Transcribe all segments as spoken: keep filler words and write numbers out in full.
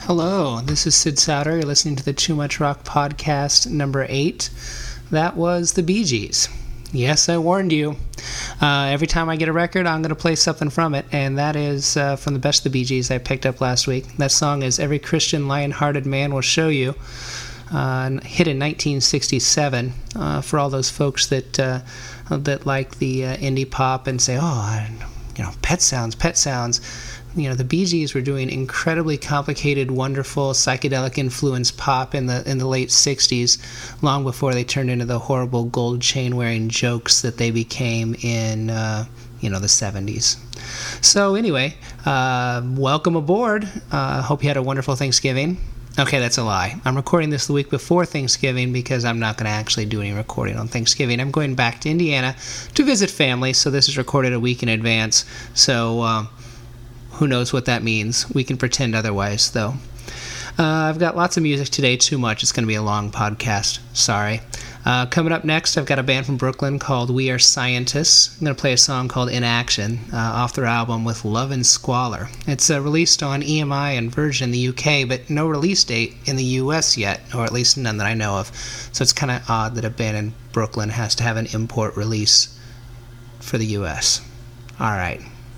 Hello, this is Sid Souter. You're listening to the Too Much Rock podcast number eight. That was the Bee Gees. Yes, I warned you. Uh, every time I get a record, I'm going to play something from it, and that is uh, from the Best of the Bee Gees I picked up last week. That song is Every Christian Lion-Hearted Man Will Show You, uh, hit in nineteen sixty-seven. Uh, for all those folks that uh, that like the uh, indie pop and say, oh, you know, Pet Sounds, Pet Sounds. You know, the Bee Gees were doing incredibly complicated, wonderful, psychedelic influenced pop in the in the late sixties, long before they turned into the horrible gold chain wearing jokes that they became in uh, you know the seventies. So anyway, uh, welcome aboard. Uh, hope you had a wonderful Thanksgiving. Okay, that's a lie. I'm recording this the week before Thanksgiving because I'm not going to actually do any recording on Thanksgiving. I'm going back to Indiana to visit family, so this is recorded a week in advance. So. Uh, Who knows what that means? We can pretend otherwise, though. Uh, I've got lots of music today, too much. It's going to be a long podcast. Sorry. Uh, coming up next, I've got a band from Brooklyn called We Are Scientists. I'm going to play a song called In Action uh, off their album With Love and Squalor. It's uh, released on E M I and Virgin in the U K, but no release date in the U S yet, or at least none that I know of. So it's kind of odd that a band in Brooklyn has to have an import release for the U S. All right.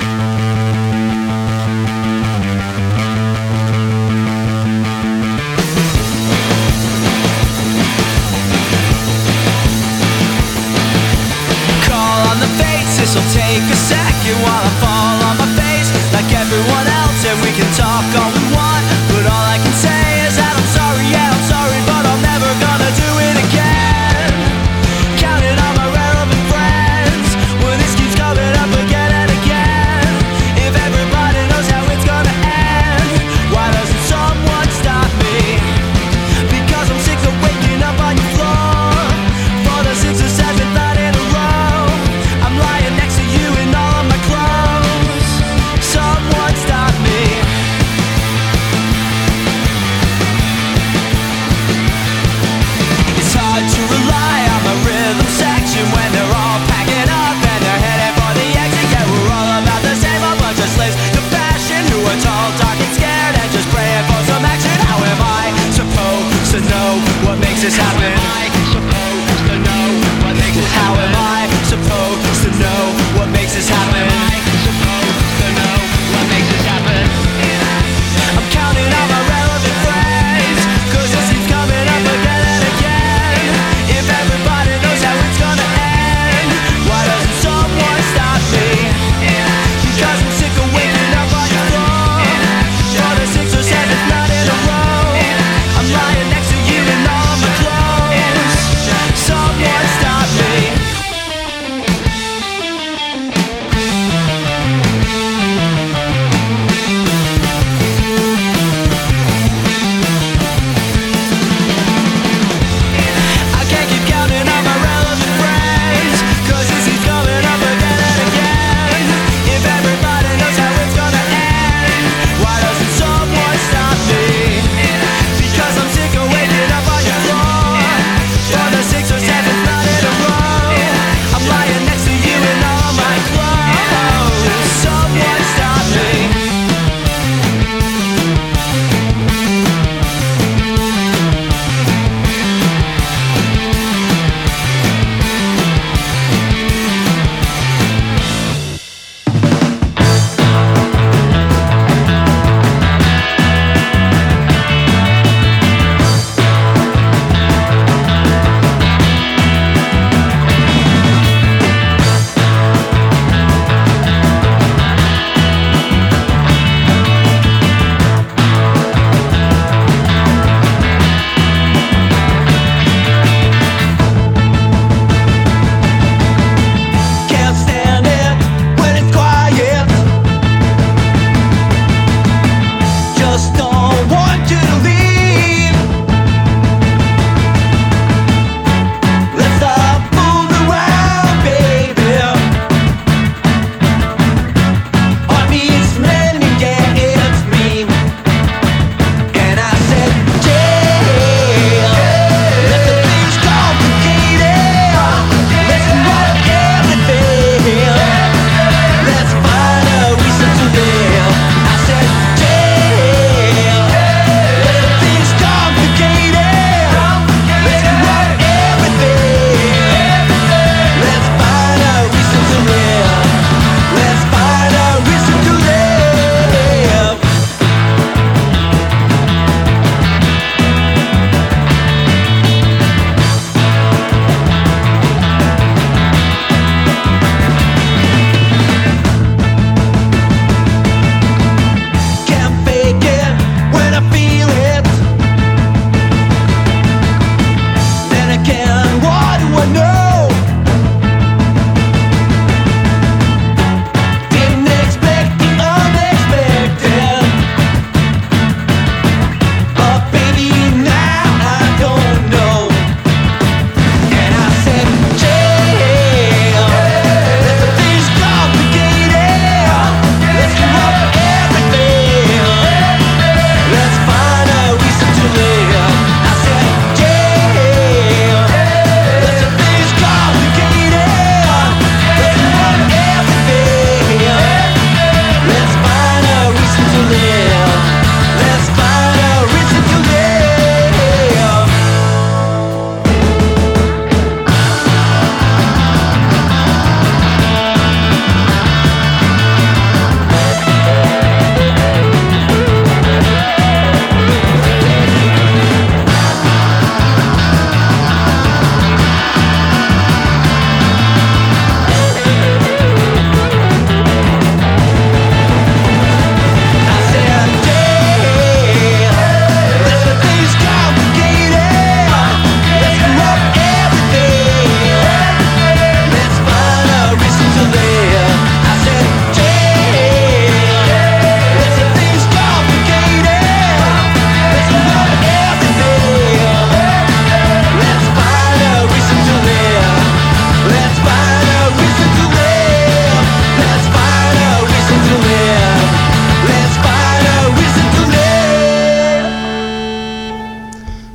This'll take a second while I fall on my face like everyone else, and we can talk all we want, but all I can say is that I'm sorry, yeah, I'm sorry, but I'm never gonna do it again. Counting on my relevant friends when this keeps coming up again and again.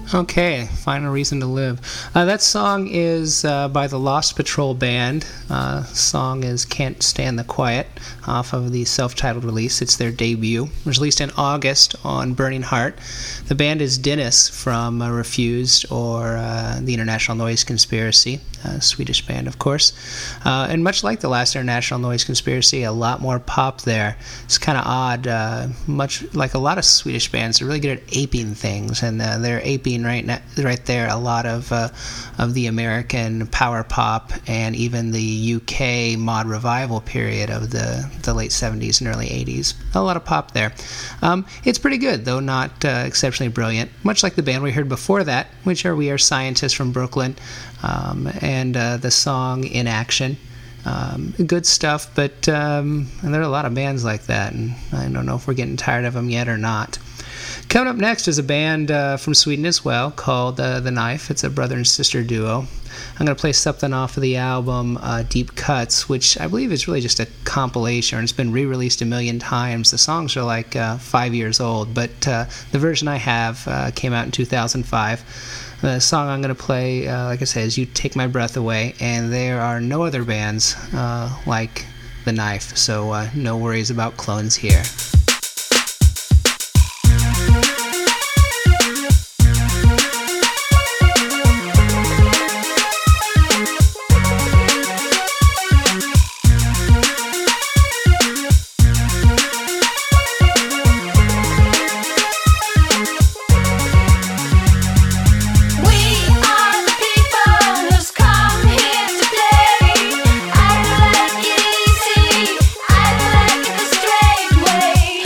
Okay, Find a Reason to Live. Uh, that song is uh, by the Lost Patrol Band. Uh, song is Can't Stand the Quiet, off of the self-titled release. It's their debut. It was released in August on Burning Heart. The band is Dennis from uh, Refused or uh, the International Noise Conspiracy, a Swedish band, of course. Uh, and much like the last International Noise Conspiracy, a lot more pop there. It's kind of odd. Uh, much like a lot of Swedish bands, they're really good at aping things, and uh, they're aping right now, right there a lot of uh, of the American power pop and even the U K mod revival period of the, the late seventies and early eighties. A lot of pop there. Um, it's pretty good, though not uh, exceptionally brilliant, much like the band we heard before that, which are We Are Scientists from Brooklyn, um, and uh, the song In Action. Um, good stuff, but um, and there are a lot of bands like that, and I don't know if we're getting tired of them yet or not. Coming up next is a band uh, from Sweden as well called uh, The Knife. It's a brother and sister duo. I'm going to play something off of the album uh, Deep Cuts, which I believe is really just a compilation, and it's been re-released a million times. The songs are like uh, five years old, but uh, the version I have uh, came out in two thousand five. The song I'm going to play, uh, like I said, is You Take My Breath Away, and there are no other bands uh, like The Knife, so uh, no worries about clones here. I like it the straight way.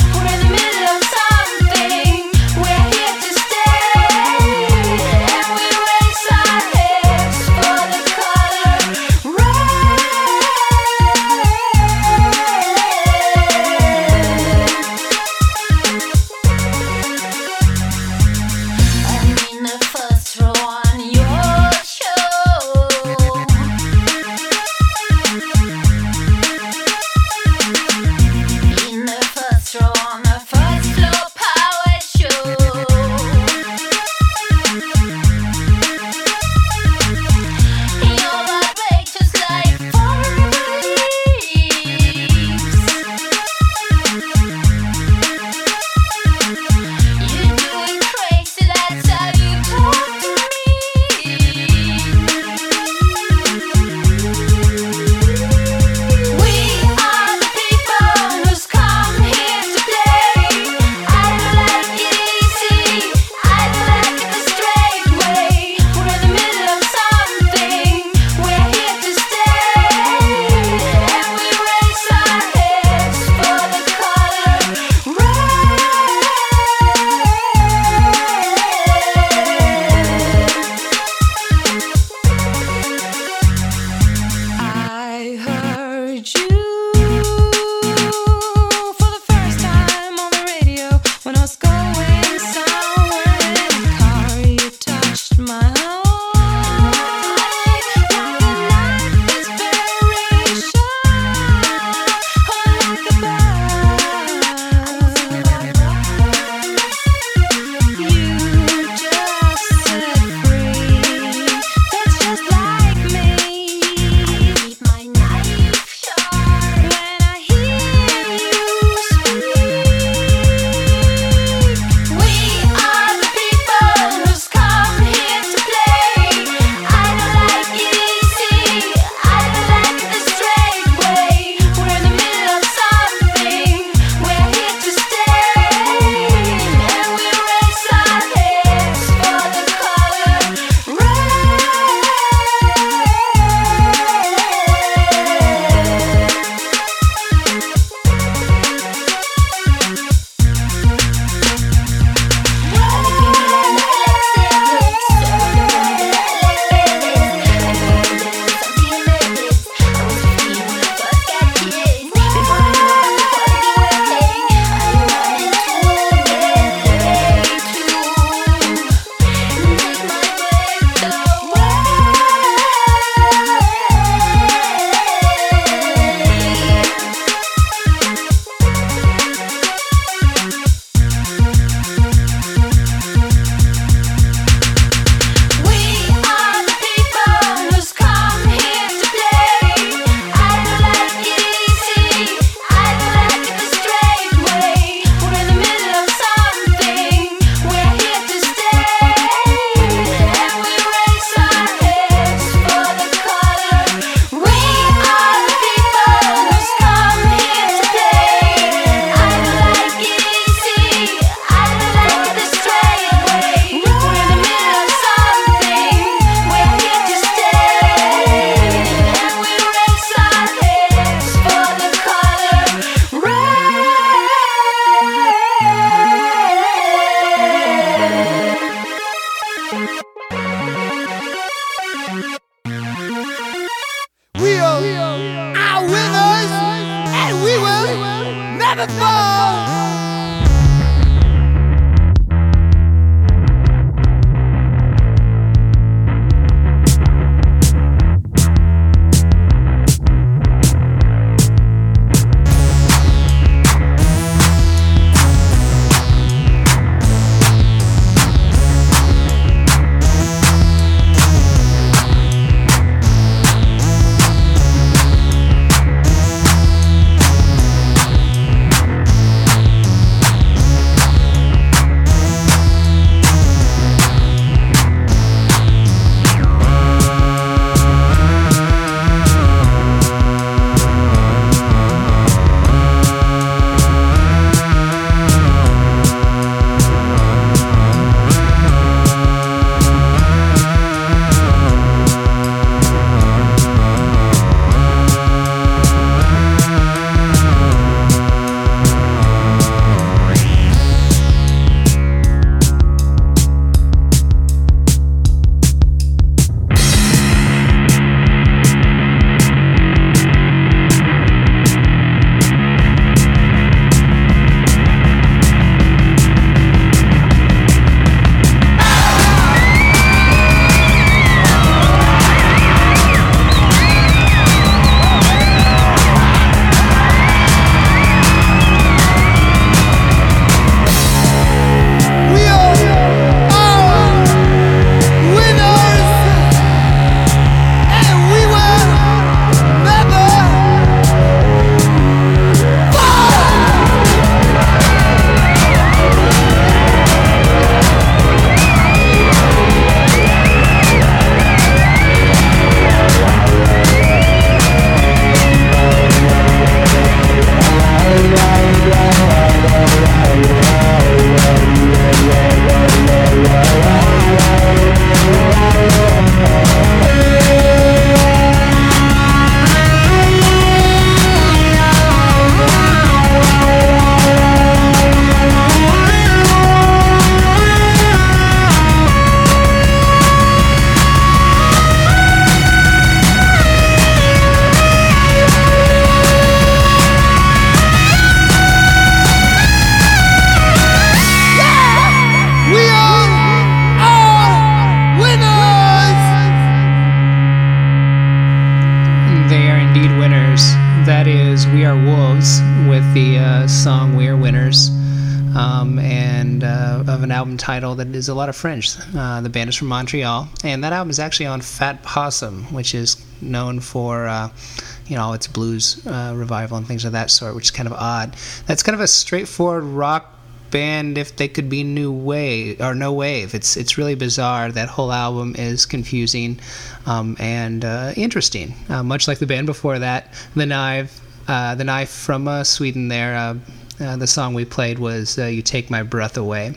um, and uh, of an album title that is a lot of French. Uh, the band is from Montreal, and that album is actually on Fat Possum, which is known for uh, you know, its blues uh, revival and things of that sort, which is kind of odd. That's kind of a straightforward rock band if they could be new wave or no wave. It's it's really bizarre. That whole album is confusing um, and uh, interesting, uh, much like the band before that, The Knife. Uh, the Knife from uh, Sweden there. Uh, uh, the song we played was uh, You Take My Breath Away.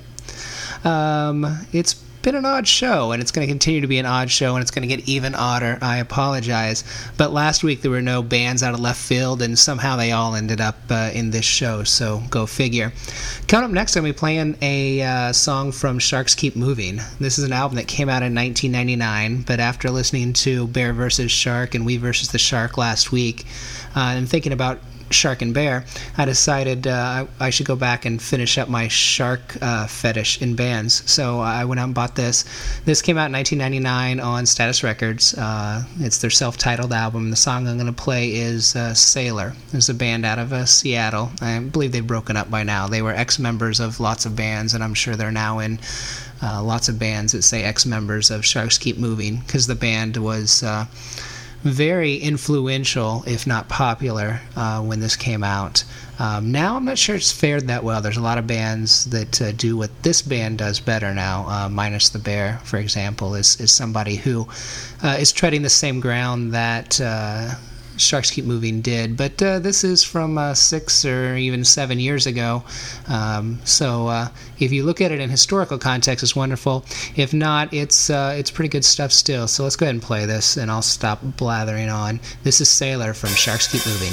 Um, it's been an odd show, and it's going to continue to be an odd show, and it's going to get even odder. I apologize. But last week there were no bands out of left field, and somehow they all ended up uh, in this show, so go figure. Coming up next, I'm going to be playing a uh, song from Sharks Keep Moving. This is an album that came out in nineteen ninety-nine, but after listening to Bear versus Shark and We versus the Shark last week, uh, and thinking about Shark and Bear, I decided uh, I, I should go back and finish up my shark uh, fetish in bands. So I went out and bought this. This came out in nineteen ninety-nine on Status Records. Uh, it's their self-titled album. The song I'm going to play is uh, Sailor. It's a band out of uh, Seattle. I believe they've broken up by now. They were ex-members of lots of bands, and I'm sure they're now in uh, lots of bands that say ex-members of Sharks Keep Moving, because the band was Uh, very influential, if not popular, uh, when this came out. Um, now I'm not sure it's fared that well. There's a lot of bands that uh, do what this band does better now. Uh, Minus the Bear, for example, is, is somebody who uh, is treading the same ground that uh, Sharks Keep Moving did. But uh, this is from uh, six or even seven years ago. Um, so uh, if you look at it in historical context, it's wonderful. If not, it's uh, it's pretty good stuff still. So let's go ahead and play this, and I'll stop blathering on. This is Sailor from Sharks Keep Moving.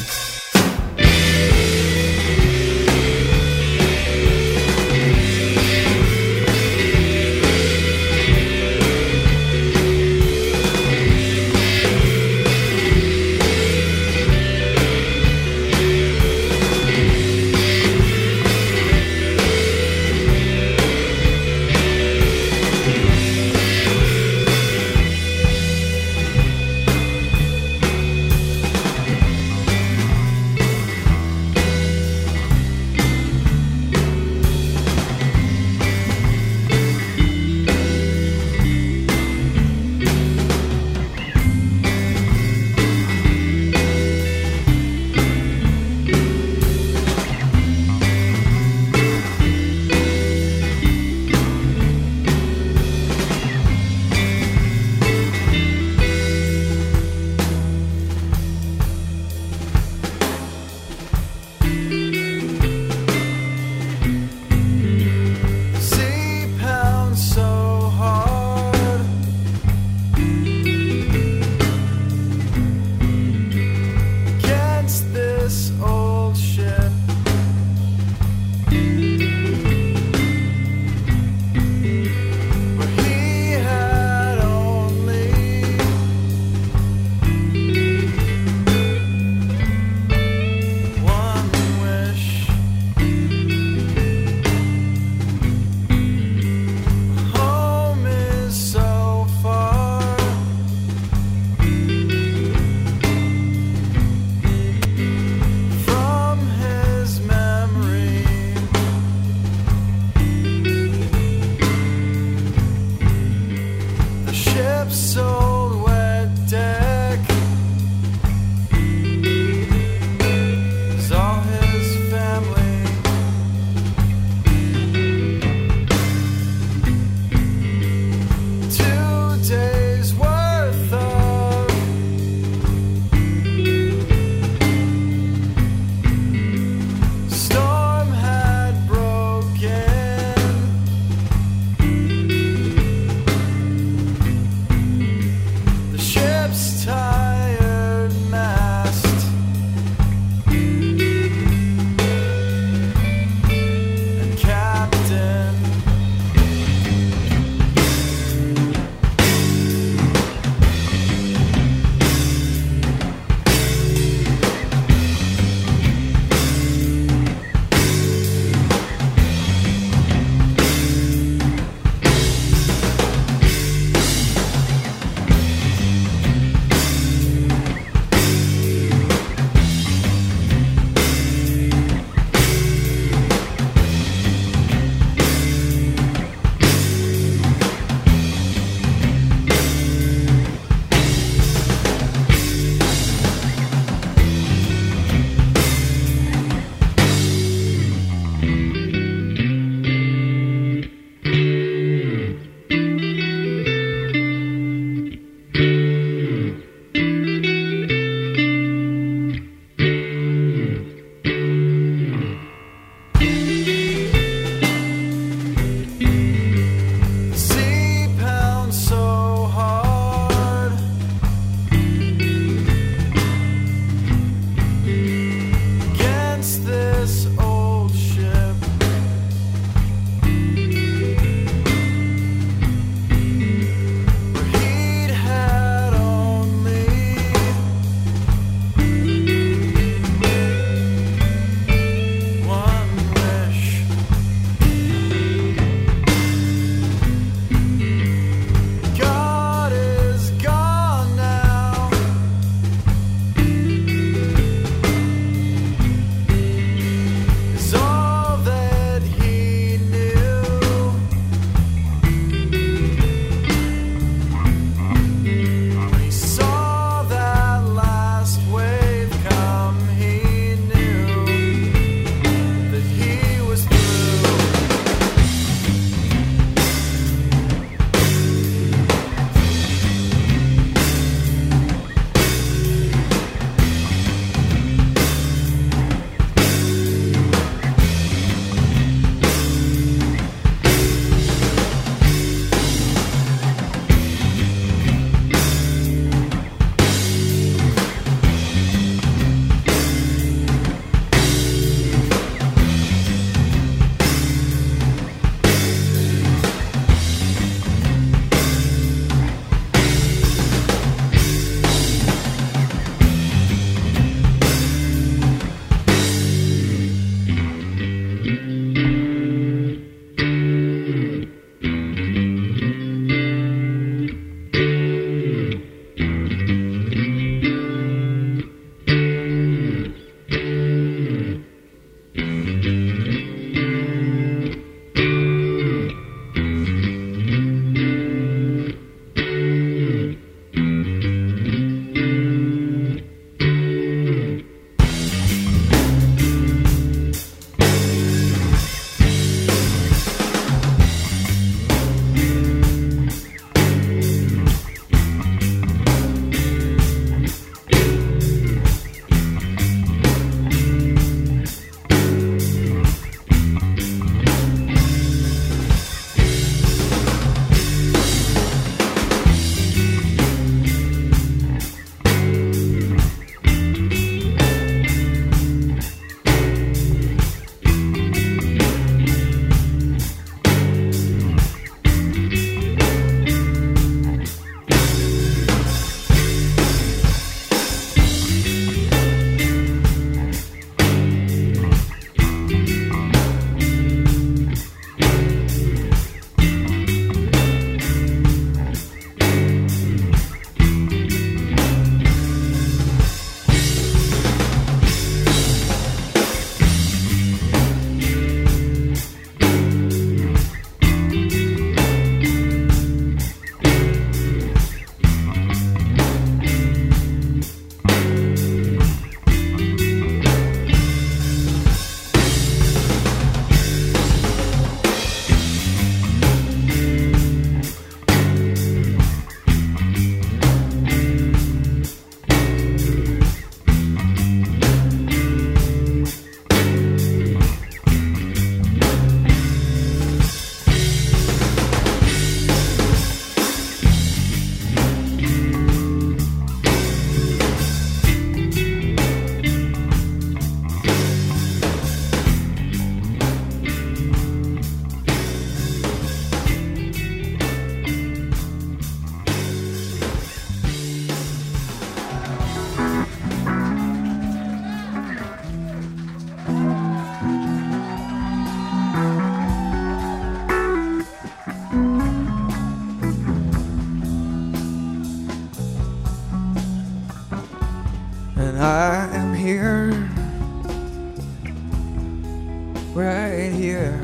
right here,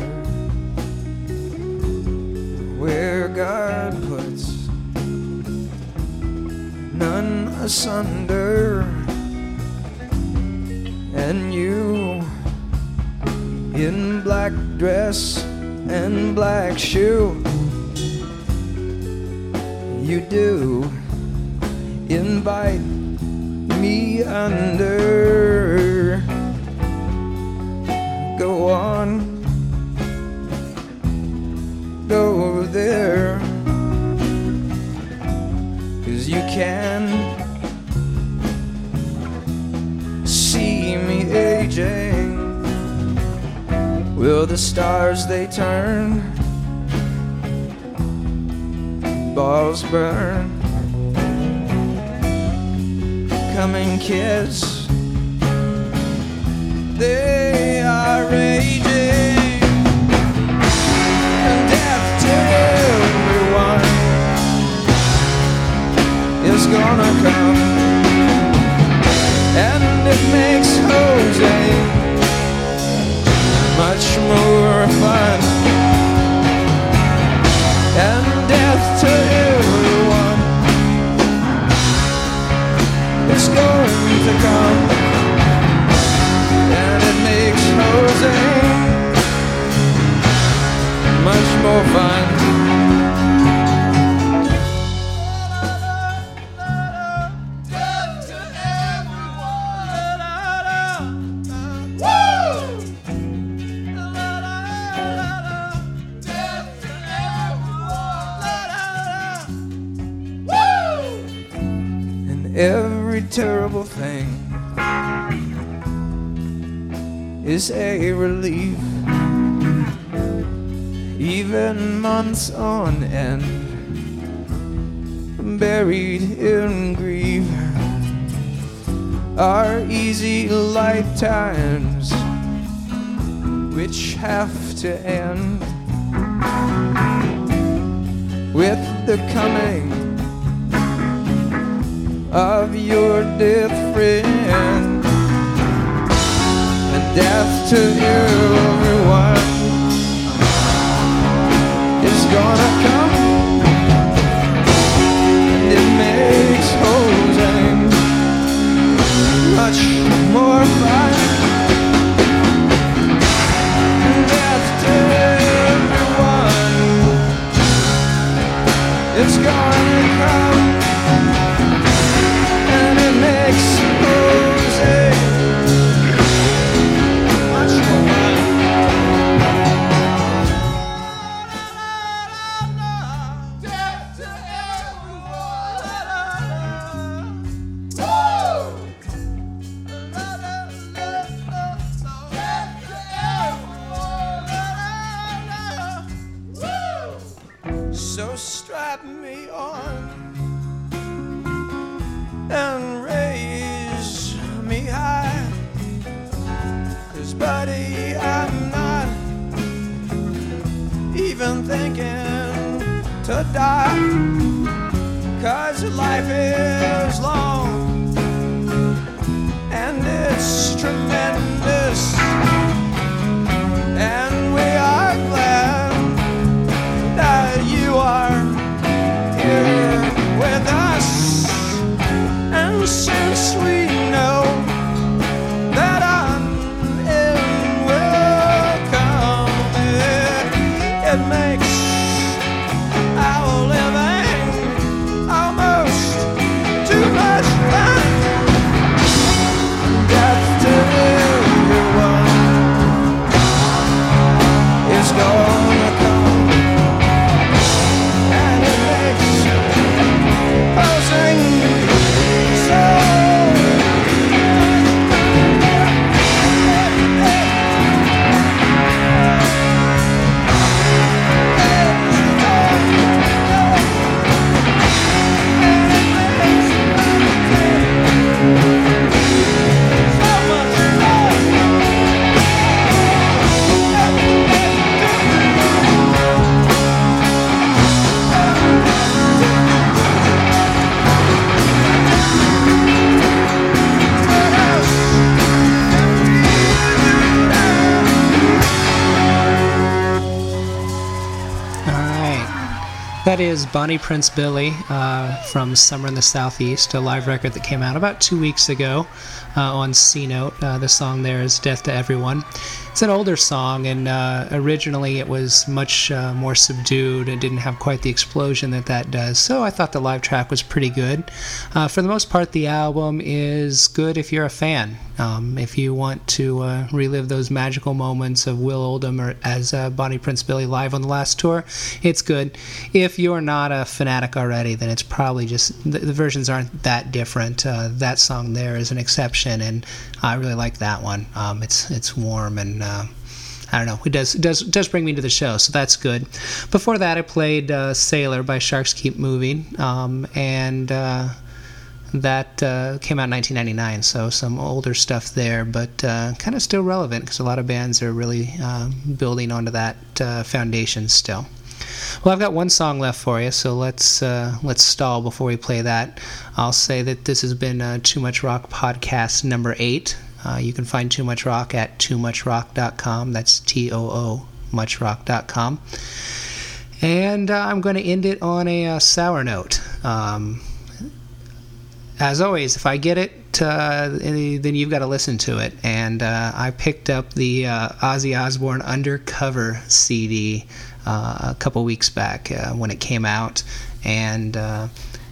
where God puts none asunder, and you in black dress and black shoe, you do invite me under. Go on, go over there, 'cause you can see me aging. Will the stars they turn, balls burn, coming kids, they are raging, and death to everyone is gonna come, and it makes Jose much more fun, and death to everyone is going to come, and it makes Jose much more fun. Every terrible thing is a relief, even months on end, buried in grief, are easy lifetimes which have to end with the coming of your death friend, and death to everyone is gonna come, and it makes Jose much more fun, and death to everyone, it's gonna come, and it makes Jose much more fun. Death to everyone. Woo! Death to everyone. Woo! So strap me on and raise me high, 'cause buddy, I'm not even thinking to die, 'cause life is long and it's tremendous, and we are glad that you are here with us. And since we know that I'm in welcome, it, it makes our living almost too much fun. Death to everyone That is Bonnie Prince Billy uh, from Summer in the Southeast, a live record that came out about two weeks ago uh, on C-Note. Uh, the song there is Death to Everyone. It's an older song, and uh, originally it was much uh, more subdued and didn't have quite the explosion that that does, so I thought the live track was pretty good. Uh, for the most part, the album is good if you're a fan. Um, if you want to uh, relive those magical moments of Will Oldham or as uh, Bonnie Prince Billy live on the last tour, it's good. If you're not a fanatic already, then it's probably just, the, the versions aren't that different. Uh, that song there is an exception, and I really like that one. Um, it's it's warm and uh, I don't know. It does it does does bring me to the show, so that's good. Before that, I played uh, "Sailor" by Sharks Keep Moving, um, and uh, that uh, came out in nineteen ninety-nine. So some older stuff there, but uh, kind of still relevant because a lot of bands are really uh, building onto that uh, foundation still. Well, I've got one song left for you, so let's uh, let's stall before we play that. I'll say that this has been uh, Too Much Rock podcast number eight. Uh, you can find Too Much Rock at too much rock dot com. That's T O O much rock dot com. And uh, I'm going to end it on a uh, sour note. Um, as always, if I get it, uh, then you've got to listen to it. And uh, I picked up the uh, Ozzy Osbourne Undercover C D uh, a couple weeks back uh, when it came out, and uh,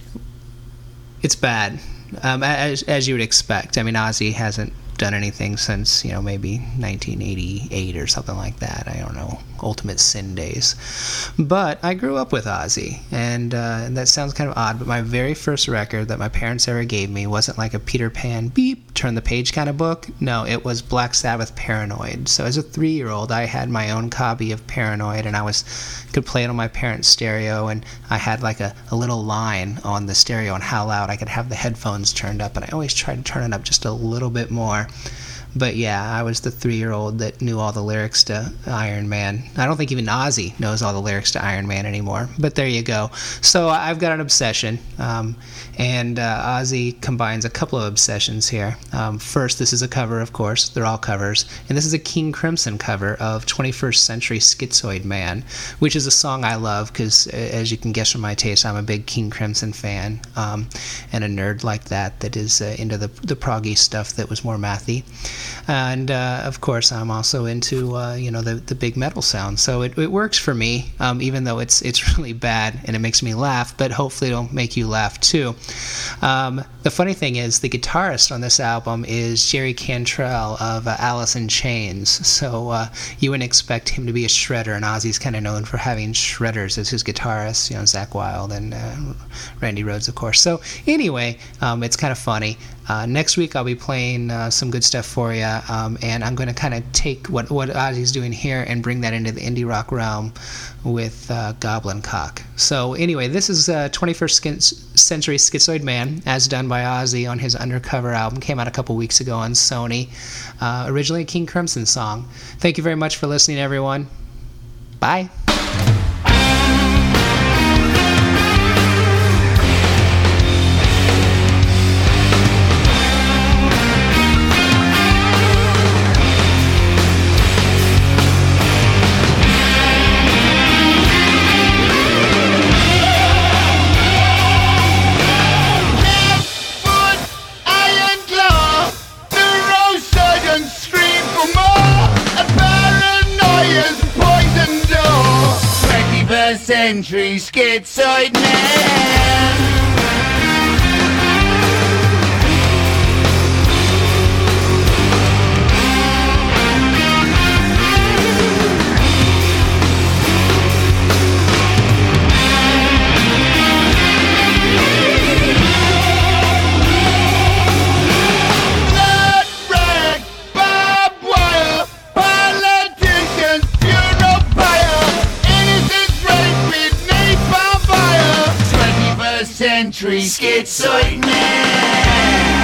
it's bad, um, as, as you would expect. I mean, Ozzy hasn't done anything since, you know, maybe nineteen eighty-eight or something like that. I don't know, Ultimate Sin days. But I grew up with Ozzy, and, uh, and that sounds kind of odd, but my very first record that my parents ever gave me wasn't like a Peter Pan beep, turn the page kind of book. No, it was Black Sabbath Paranoid. So as a three-year-old, I had my own copy of Paranoid, and I was could play it on my parents' stereo, and I had like a, a little line on the stereo on how loud I could have the headphones turned up, and I always tried to turn it up just a little bit more. But yeah, I was the three-year-old that knew all the lyrics to Iron Man. I don't think even Ozzy knows all the lyrics to Iron Man anymore, but there you go. So I've got an obsession, um, and uh, Ozzy combines a couple of obsessions here. Um, first, this is a cover, of course. They're all covers. And this is a King Crimson cover of twenty-first Century Schizoid Man, which is a song I love because, as you can guess from my taste, I'm a big King Crimson fan, um, and a nerd like that that is uh, into the, the proggy stuff that was more mathy. And uh, of course, I'm also into uh, you know the the big metal sound, so it, it works for me, um, even though it's it's really bad and it makes me laugh. But hopefully, it'll make you laugh too. Um, the funny thing is, the guitarist on this album is Jerry Cantrell of uh, Alice in Chains, so uh, you wouldn't expect him to be a shredder. And Ozzy's kind of known for having shredders as his guitarists, you know, Zakk Wylde and uh, Randy Rhoads, of course. So anyway, um, it's kind of funny. Uh, next week I'll be playing uh, some good stuff for you, um, and I'm going to kind of take what, what Ozzy's doing here and bring that into the indie rock realm with uh, Goblin Cock. So anyway, this is uh, twenty-first Century Schizoid Man, as done by Ozzy on his Undercover album. Came out a couple weeks ago on Sony. Uh, originally a King Crimson song. Thank you very much for listening, everyone. Bye. Century Schizoid Man. Century Schizoid Man.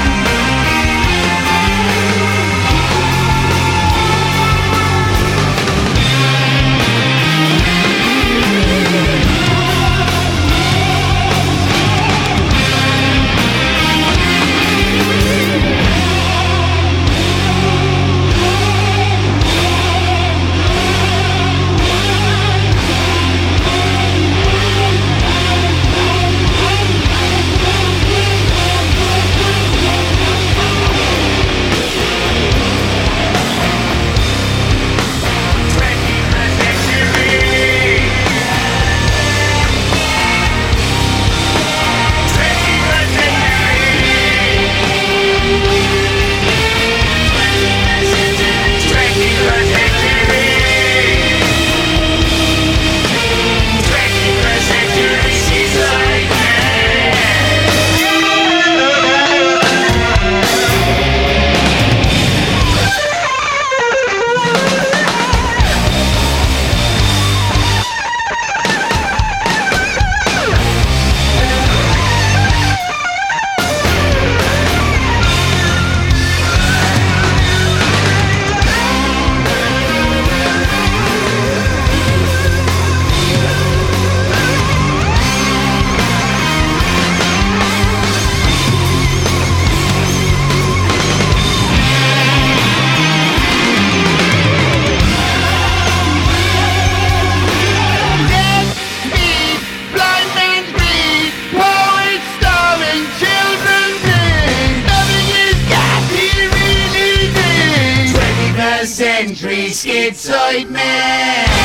Schizoid Man.